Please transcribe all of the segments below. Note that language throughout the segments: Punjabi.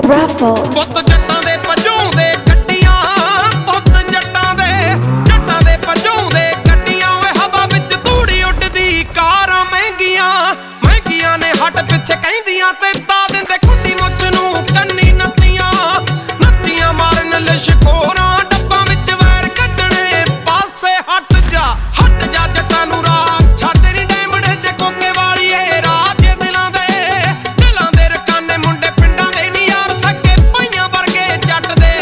Raffle ਪੁੱਤ ਜੱਟਾਂ ਦੇ ਭਜਾਉਂਦੇ ਗੱਡੀਆਂ, ਪੁੱਤ ਜੱਟਾਂ ਦੇ ਭਜਾਉਂਦੇ ਗੱਡੀਆਂ। ਓਏ ਹਵਾ ਵਿੱਚ ਧੂੜੀ ਉੱਡਦੀ ਕਾਰਾਂ ਮਹਿੰਗੀਆਂ ਮਹਿੰਗੀਆਂ ਨੇ ਹੱਟ ਪਿੱਛੇ ਕਹਿੰਦੀਆਂ ਤੇ ਤਾ ਦਿੰਦੇ ਕੁੱਟੀ ਮੁੱਛ ਨੂੰ ਕੰਨੀ ਨੱਤੀਆਂ ਨੱਤੀਆਂ ਮਾਰਨ ਲਿਸ਼ਕੋਰਾਂ ਡੱਬਾਂ ਵਿੱਚ ਵੈਰ ਕੱਢਣੇ ਪਾਸੇ ਹਟ ਜਾ ਜੱਟਾਂ ਨੂੰ ਰਾਹ ਛੱਡ ਨੀ ਡੈਮੜੇ ਤੇ ਕੋਕੇ ਵਾਲੀਏ ਰਾਜ ਦਿਲਾਂ ਦੇ ਰਕਾਨੇ ਮੁੰਡੇ ਪਿੰਡਾਂ ਦੇ ਨੀ ਯਾਰ ਸਕੇ ਪਈਆਂ ਵਰਗੇ ਜੱਟ ਦੇ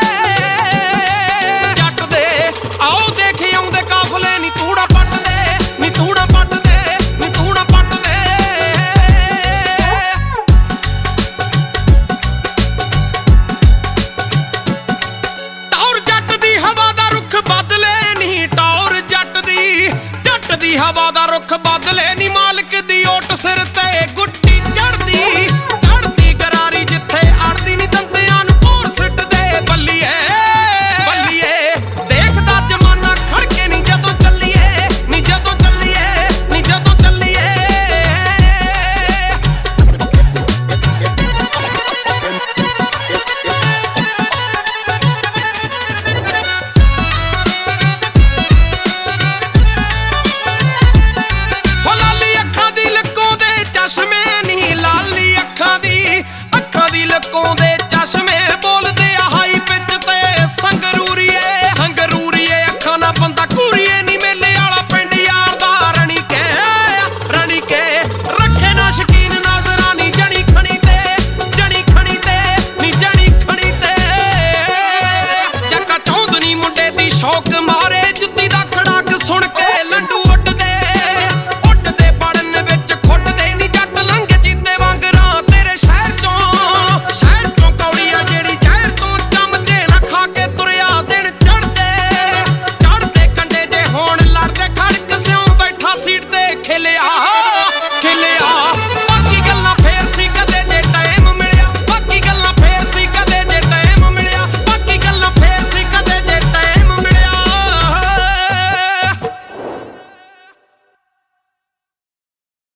ਆਓ ਦੇਖ ਆਉਂਦੇ ਕਾਫਲੇ ਨੀ ਤੂੜਾ ਪੱਟਦੇ ਨੀ ਤੂੜਾ ਪੱਟਦੇ ਨੀ ਤੂੜਾ ਪੱਟਦੇ। ਟੌਰ ਜੱਟ ਦੀ ਹਵਾ ਦਾ ਰੁੱਖ ਬਦਲੇ ਨੀ ਟੌਰ ਜੱਟ ਦੀ ਹਵਾ ਦਾ ਰੁੱਖ ਬਦਲੇ ਨੀ ਮਾਲਕ ਦੀ ਓਟ ਸਿਰ ਤੇ